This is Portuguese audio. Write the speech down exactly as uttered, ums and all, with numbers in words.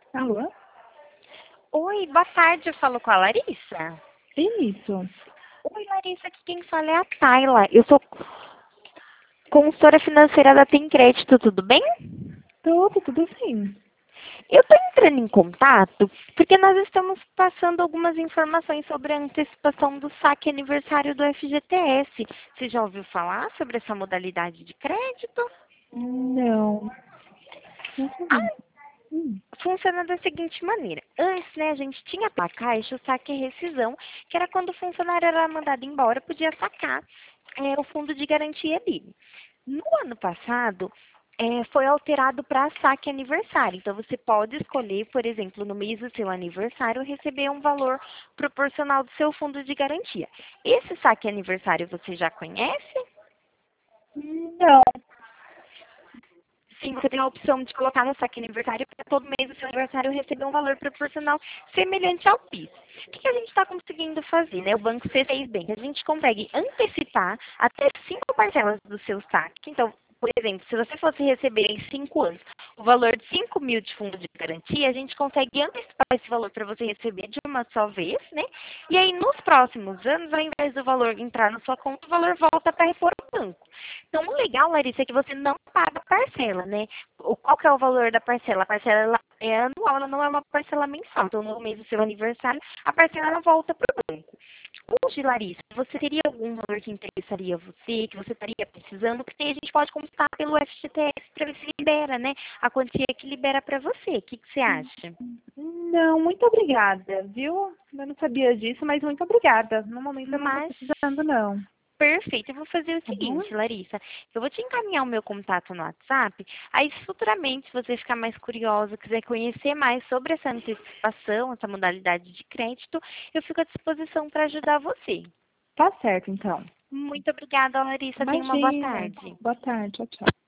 Alô? Oi, boa tarde, eu falo com a Larissa. Isso. Oi, Larissa, aqui quem fala é a Tayla. Eu sou consultora financeira da Tem Crédito, tudo bem? Tudo, tudo sim. Eu estou entrando em contato porque nós estamos passando algumas informações sobre a antecipação do saque aniversário do F G T S. Você já ouviu falar sobre essa modalidade de crédito? Não. Não sabia. Hum. Funciona da seguinte maneira. Antes, né, a gente tinha para caixa o saque e rescisão, que era quando o funcionário era mandado embora, podia sacar é, o fundo de garantia dele. No ano passado, é, foi alterado para saque aniversário. Então, você pode escolher, por exemplo, no mês do seu aniversário, receber um valor proporcional do seu fundo de garantia. Esse saque aniversário você já conhece? Não. Sim, você tem a opção de colocar no saque aniversário para todo mês o seu aniversário receber um valor proporcional semelhante ao P I S. O que a gente está conseguindo fazer, né? O Banco C fez bem. A gente consegue antecipar até cinco parcelas do seu saque. Então, por exemplo, se você fosse receber em cinco anos o valor de cinco mil de fundo de garantia, a gente consegue antecipar esse valor para você receber de uma só vez, né? E aí, nos próximos anos, ao invés do valor entrar na sua conta, o valor volta para repor o banco. Então, o legal, Larissa, é que você não paga parcela, né? O, qual que é o valor da parcela? A parcela ela é anual, ela não é uma parcela mensal. Então, no mês do seu aniversário, a parcela ela volta para o banco. Hoje, Larissa, você teria algum valor que interessaria a você, que você estaria precisando, que a gente pode consultar pelo F G T S para ver se libera, né? A quantia que libera para você. O que, que você acha? Não, muito obrigada, viu? Eu não sabia disso, mas muito obrigada. No momento eu não estou Mas precisando, não. perfeito, eu vou fazer o Tá bom? seguinte, Larissa. Eu vou te encaminhar o meu contato no WhatsApp. Aí, se futuramente, se você ficar mais curiosa, quiser conhecer mais sobre essa antecipação, essa modalidade de crédito, eu fico à disposição para ajudar você. Tá certo, então. Muito obrigada, Larissa. Tenha uma boa Imagina. tarde. Boa tarde. Tchau, tchau.